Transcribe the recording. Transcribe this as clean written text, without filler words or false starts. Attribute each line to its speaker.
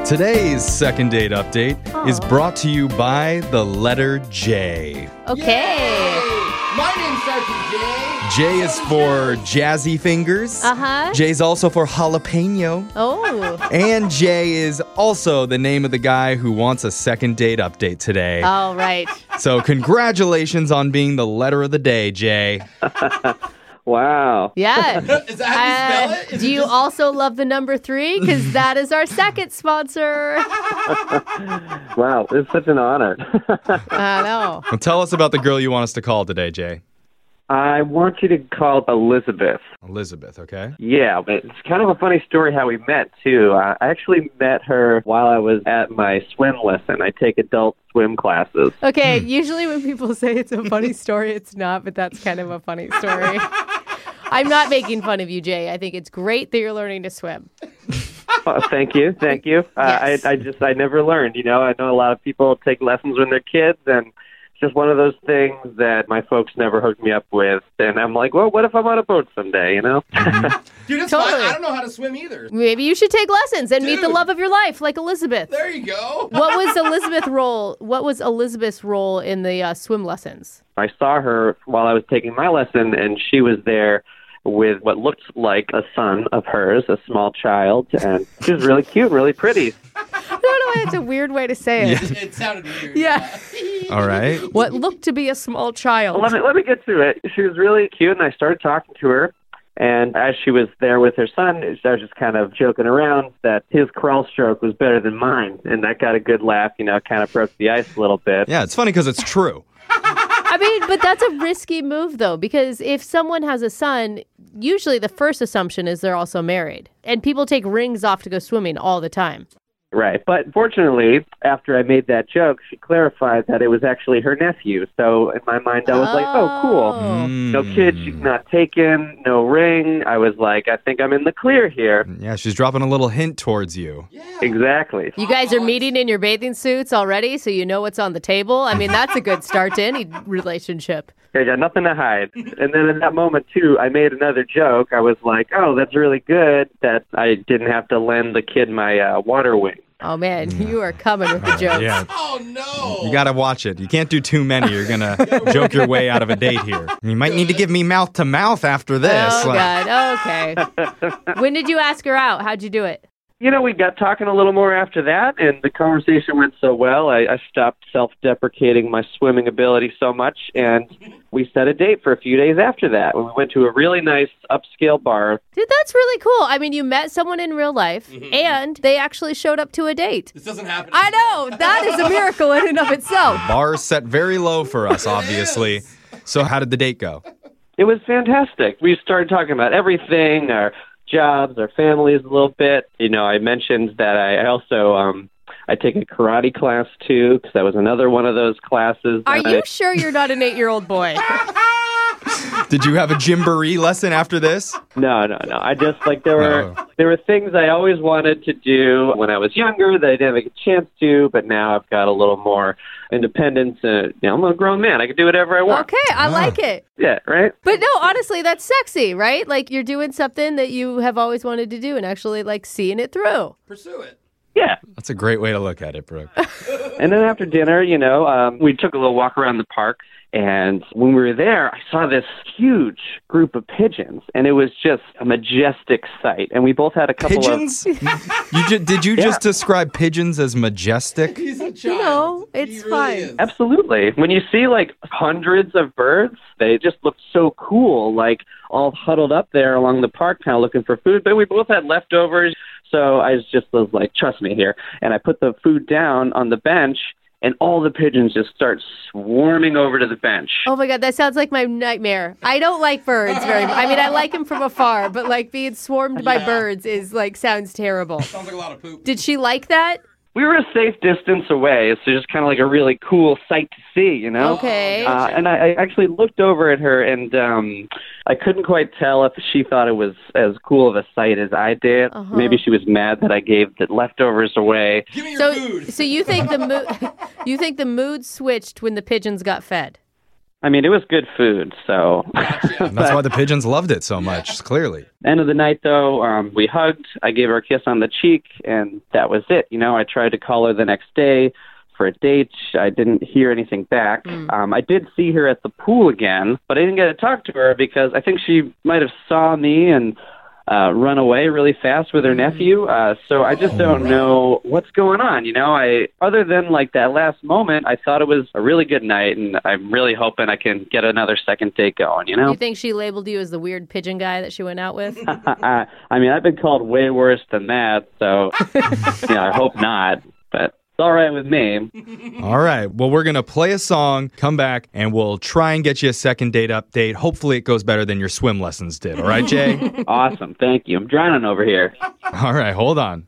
Speaker 1: Today's second date update is brought to you by the letter J.
Speaker 2: Okay.
Speaker 3: My name's Sergeant J.
Speaker 1: J is for jazzy fingers.
Speaker 2: Uh-huh.
Speaker 1: J is also for jalapeno.
Speaker 2: Oh.
Speaker 1: And J is also the name of the guy who wants a second date update today.
Speaker 2: All right.
Speaker 1: So congratulations on being the letter of the day, Jay.
Speaker 4: Wow.
Speaker 2: Yeah.
Speaker 3: Is that how you spell it? Is
Speaker 2: Do
Speaker 3: it
Speaker 2: you
Speaker 3: just-
Speaker 2: also love the number 3? Because that is our second sponsor.
Speaker 4: Wow. It's such an honor.
Speaker 2: I know.
Speaker 1: Well, tell us about the girl you want us to call today, Jay.
Speaker 4: I want you to call Elizabeth.
Speaker 1: Elizabeth, okay?
Speaker 4: Yeah, but it's kind of a funny story how we met, too. I actually met her while I was at my swim lesson. I take adult swim classes.
Speaker 2: Okay, usually when people say it's a funny story, it's not, but that's kind of a funny story. I'm not making fun of you, Jay. I think it's great that you're learning to swim.
Speaker 4: Thank you. Thank you.
Speaker 2: Yes.
Speaker 4: I never learned, you know. I know a lot of people take lessons when they're kids, and it's just one of those things that my folks never hooked me up with. And I'm like, well, what if I'm on a boat someday, you know?
Speaker 3: Dude, it's
Speaker 2: Totally.
Speaker 3: fine. I don't know how to swim either.
Speaker 2: Maybe you should take lessons and meet the
Speaker 3: Dude.
Speaker 2: love of your life, like Elizabeth.
Speaker 3: There you go.
Speaker 2: What was Elizabeth's role in the swim lessons?
Speaker 4: I saw her while I was taking my lesson, and she was there with what looked like a son of hers, a small child, and she was really cute, really pretty.
Speaker 2: I don't know why it's a weird way to say it.
Speaker 3: It sounded weird.
Speaker 2: Yeah.
Speaker 1: All right.
Speaker 2: What looked to be a small child.
Speaker 4: Let me get to it. She was really cute, and I started talking to her. And as she was there with her son, I was just kind of joking around that his crawl stroke was better than mine. And that got a good laugh, you know, kind of broke the ice a little bit.
Speaker 1: Yeah, it's funny because it's true.
Speaker 2: I mean, but that's a risky move, though, because if someone has a son, usually the first assumption is they're also married. And people take rings off to go swimming all the time.
Speaker 4: Right. But fortunately, after I made that joke, she clarified that it was actually her nephew. So in my mind, I was like, oh, cool. No kid, she's not taken, no ring. I was like, I think I'm in the clear here.
Speaker 1: Yeah, she's dropping a little hint towards you.
Speaker 4: Exactly.
Speaker 2: You guys are meeting in your bathing suits already, so you know what's on the table. I mean, that's a good start to any relationship.
Speaker 4: I got nothing to hide. And then in that moment, too, I made another joke. I was like, oh, that's really good that I didn't have to lend the kid my water wing.
Speaker 2: Oh, man, you are coming with the jokes.
Speaker 1: Yeah.
Speaker 3: Oh, no.
Speaker 1: You gotta watch it. You can't do too many. You're gonna joke your way out of a date here. You might need to give me mouth to mouth after this.
Speaker 2: Oh, God. Okay. When did you ask her out? How'd you do it?
Speaker 4: You know, we got talking a little more after that, and the conversation went so well, I stopped self-deprecating my swimming ability so much, and we set a date for a few days after that. We went to a really nice upscale bar.
Speaker 2: Dude, that's really cool. I mean, you met someone in real life, and they actually showed up to a date.
Speaker 3: This doesn't happen.
Speaker 2: I know. That is a miracle in and of itself.
Speaker 1: Bar set very low for us, obviously. So how did the date go?
Speaker 4: It was fantastic. We started talking about everything, our jobs, our families a little bit. You know, I mentioned that I also I take a karate class too, because that was another one of those classes.
Speaker 2: Are
Speaker 4: that
Speaker 2: you sure you're not an 8-year-old boy?
Speaker 1: Did you have a gymboree lesson after this?
Speaker 4: No. I just there were things I always wanted to do when I was younger that I didn't have a chance to, but now I've got a little more independence. You know, I'm a grown man. I can do whatever I want.
Speaker 2: Okay, I like it.
Speaker 4: Yeah, right?
Speaker 2: But no, honestly, that's sexy, right? Like you're doing something that you have always wanted to do and actually like seeing it through.
Speaker 3: Pursue it.
Speaker 4: Yeah.
Speaker 1: That's a great way to look at it, Brooke.
Speaker 4: And then after dinner, you know, we took a little walk around the park. And when we were there, I saw this huge group of pigeons, and it was just a majestic sight. And we both had a couple
Speaker 1: Pigeons? Did you just describe pigeons as majestic?
Speaker 3: He's a child.
Speaker 2: You know,
Speaker 3: He
Speaker 2: it's
Speaker 3: really
Speaker 2: fine.
Speaker 3: is.
Speaker 4: Absolutely. When you see hundreds of birds, they just look so cool, all huddled up there along the park, kind of looking for food. But we both had leftovers, so I was like, trust me here. And I put the food down on the bench, and all the pigeons just start swarming over to the bench.
Speaker 2: Oh my God, that sounds like my nightmare. I don't like birds very much. I mean, I like them from afar, but being swarmed by birds is sounds terrible.
Speaker 3: Sounds like a lot of poop.
Speaker 2: Did she like that?
Speaker 4: We were a safe distance away, so just kind of a really cool sight to see, you know?
Speaker 2: Okay.
Speaker 4: And I actually looked over at her, and I couldn't quite tell if she thought it was as cool of a sight as I did.
Speaker 2: Uh-huh.
Speaker 4: Maybe she was mad that I gave the leftovers away.
Speaker 3: Give me your food.
Speaker 2: So you think the mood switched when the pigeons got fed?
Speaker 4: I mean, it was good food, so.
Speaker 1: And that's why the pigeons loved it so much, clearly.
Speaker 4: End of the night, though, we hugged. I gave her a kiss on the cheek, and that was it. You know, I tried to call her the next day for a date. I didn't hear anything back. I did see her at the pool again, but I didn't get to talk to her because I think she might have saw me and run away really fast with her nephew. So I just don't know what's going on. You know, other than like that last moment, I thought it was a really good night, and I'm really hoping I can get another second date going, you know?
Speaker 2: You think she labeled you as the weird pigeon guy that she went out with?
Speaker 4: I mean, I've been called way worse than that, so I hope not, but it's all right with me.
Speaker 1: All right. Well, we're going to play a song, come back, and we'll try and get you a second date update. Hopefully it goes better than your swim lessons did. All right, Jay?
Speaker 4: Awesome. Thank you. I'm drowning over here.
Speaker 1: All right. Hold on.